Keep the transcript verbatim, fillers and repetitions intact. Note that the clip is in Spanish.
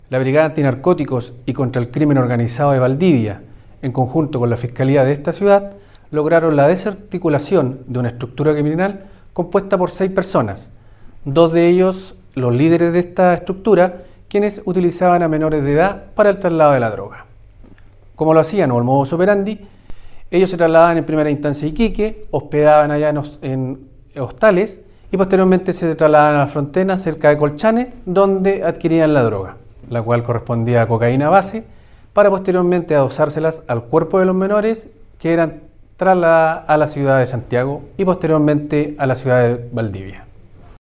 La Brigada Antinarcóticos y contra el Crimen Organizado de Valdivia, en conjunto con la Fiscalía de esta ciudad, lograron la desarticulación de una estructura criminal compuesta por seis personas, dos de ellos los líderes de esta estructura, quienes utilizaban a menores de edad para el traslado de la droga. Como lo hacían o el modus operandi, ellos se trasladaban en primera instancia a Iquique, hospedaban allá en, en hostales y posteriormente se trasladaban a la frontera cerca de Colchane, donde adquirían la droga, la cual correspondía a cocaína base, para posteriormente adosárselas al cuerpo de los menores que eran trasladadas a la ciudad de Santiago y posteriormente a la ciudad de Valdivia.